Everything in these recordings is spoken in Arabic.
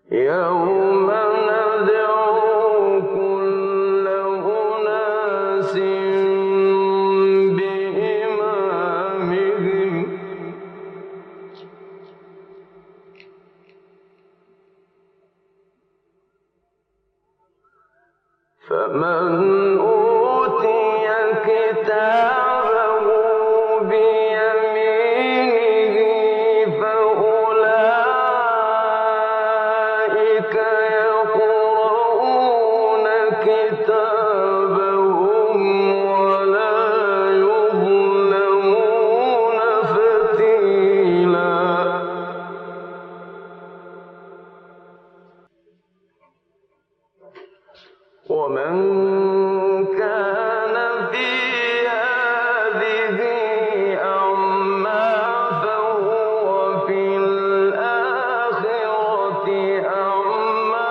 يوم ندعو كل أناس بإمامهم فمن أوتي كتابه بيمينه فأولئك يقرؤون كتابهم ولا يظلمون فتيلا ومن كان في هذه أعمى فهو في الآخرة أعمى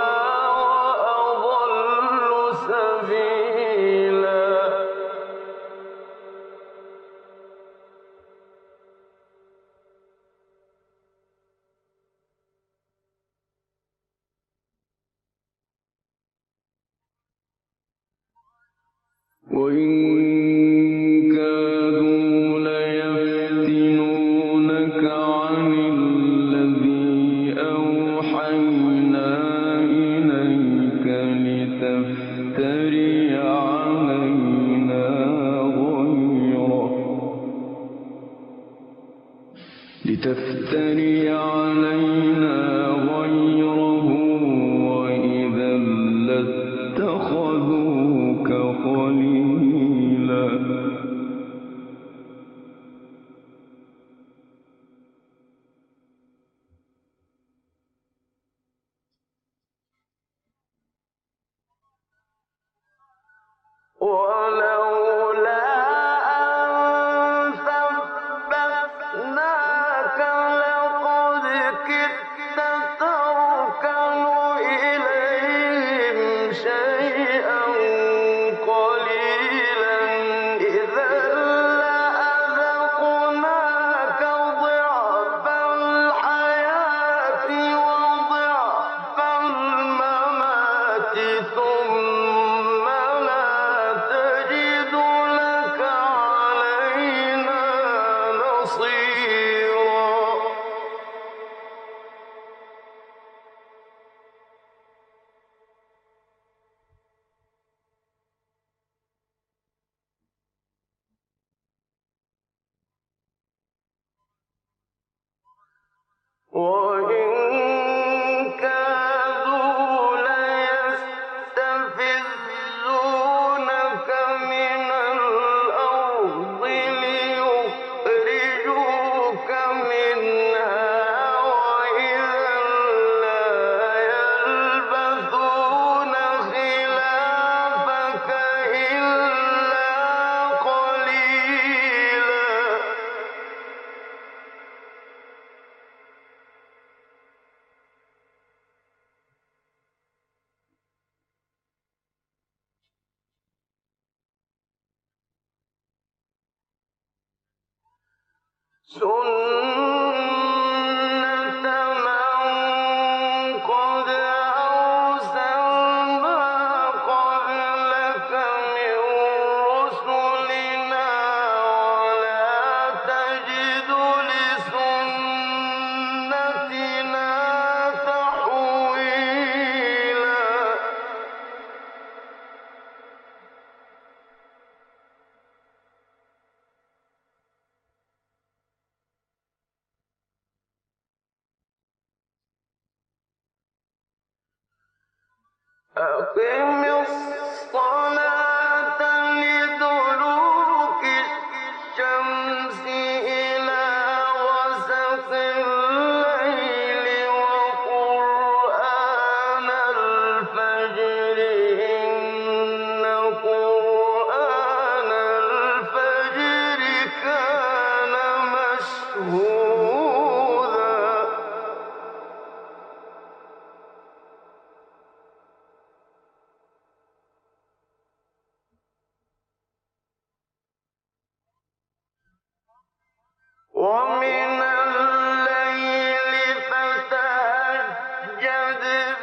وأضل سبيلا وإن كادوا ليفتنونك عن الذي أوحينا إليك لتفتري علينا غيره وإذا لاتخذوك خليلا ولولا أن ثبتناك لقد كدت تركن إليهم شيئا قليلا إذا لأذقناك ضعف الحياة وضعف الممات ثم لا تجد لك علينا نصيرا وإن كادوا ليستفزونك من الأرض ليخرجوك منها وإذا لا يلبثون خلافك إلا قليلا سنة من قد أرسلنا قبلك من رسلنا ولا تجد لسنتنا تحويلا أقم الصلاة لدلوك الشمس إلى غسق الليل وقرآن الفجر إن قرآن الفجر كان مشهودا ومن الليل فتهجد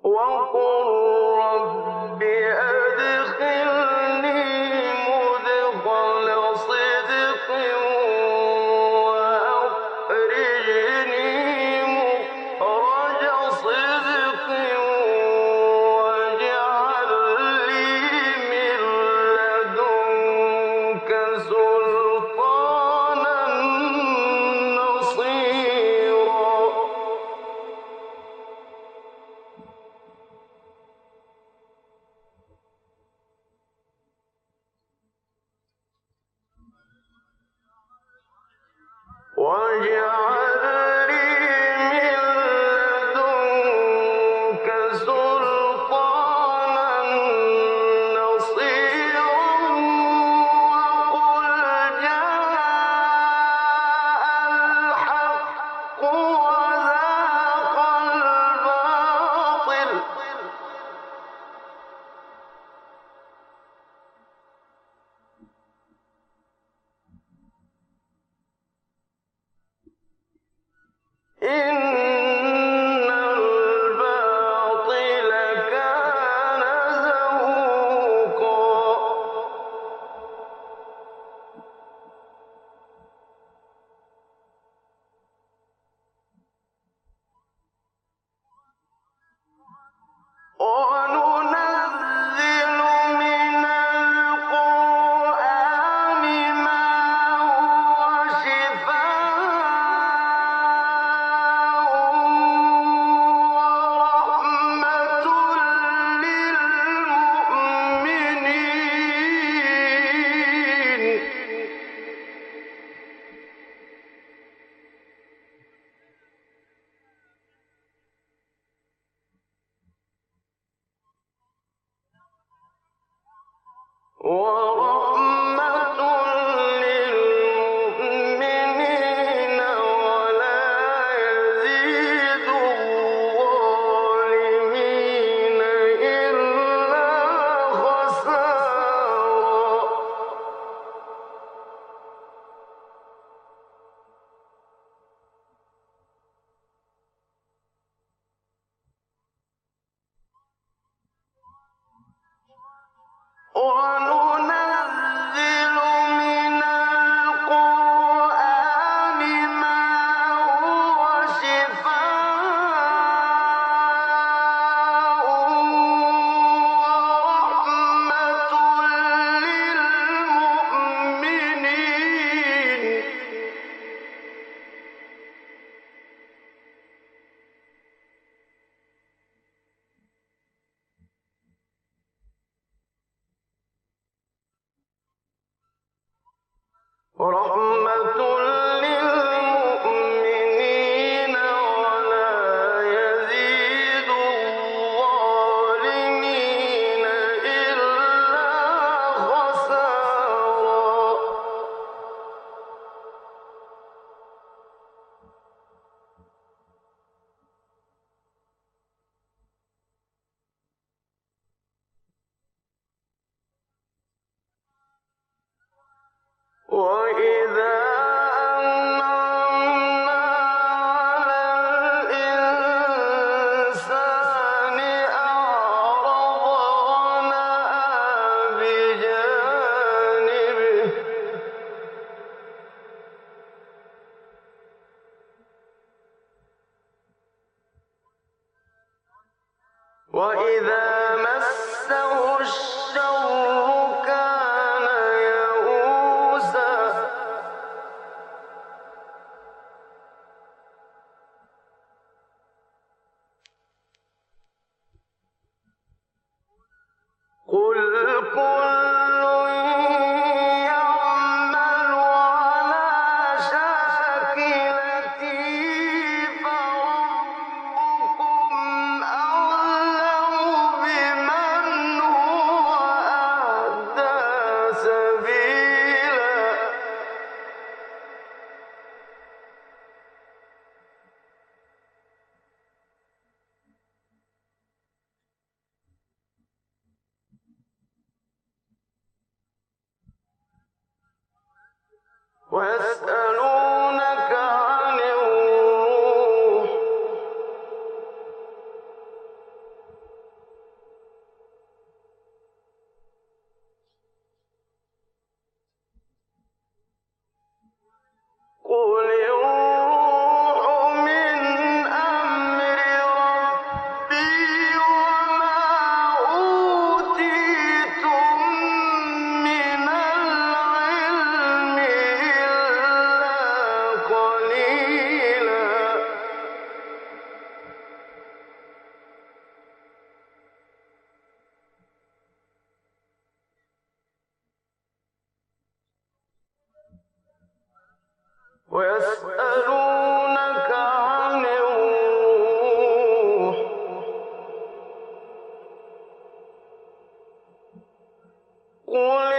وقل رب أدخلني مدخل صدق وأخرجني مخرج صدق واجعل لي من لدنك سلطانا نصيرا واجعل لي من لدنك سلطانا نصيرا وقل جاء الحق وزهق الباطل إن الباطل كان زهوقا وننزل من القرآن ما هو شفاء ورحمة للمؤمنين ورحمة للمؤمنين ولا يزيد الظالمين إلا خسارا وننزل من القرآن ما هو شفاء ورحمة للمؤمنين ورحمة للمؤمنين ولا يزيد الظالمين إلا خسارا وإذا أنعمنا على الإنسان أعرض ونأى بجانبه وإذا مسه الشر كان يئوسا قل كل يعمل على شاكلته فربكم أعلم بمن هو أهدى سبيلا ويسألونك عن الروح ويسألونك عن الروح قل